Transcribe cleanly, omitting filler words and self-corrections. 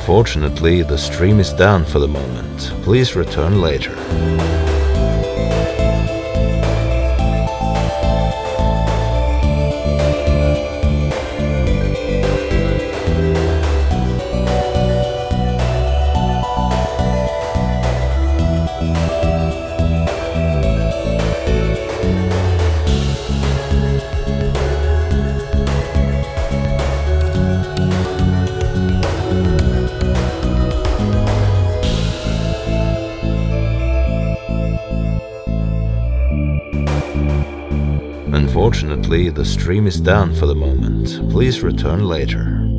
Unfortunately, the stream is down for the moment. Please return later. Unfortunately, the stream is down for the moment. Please return later.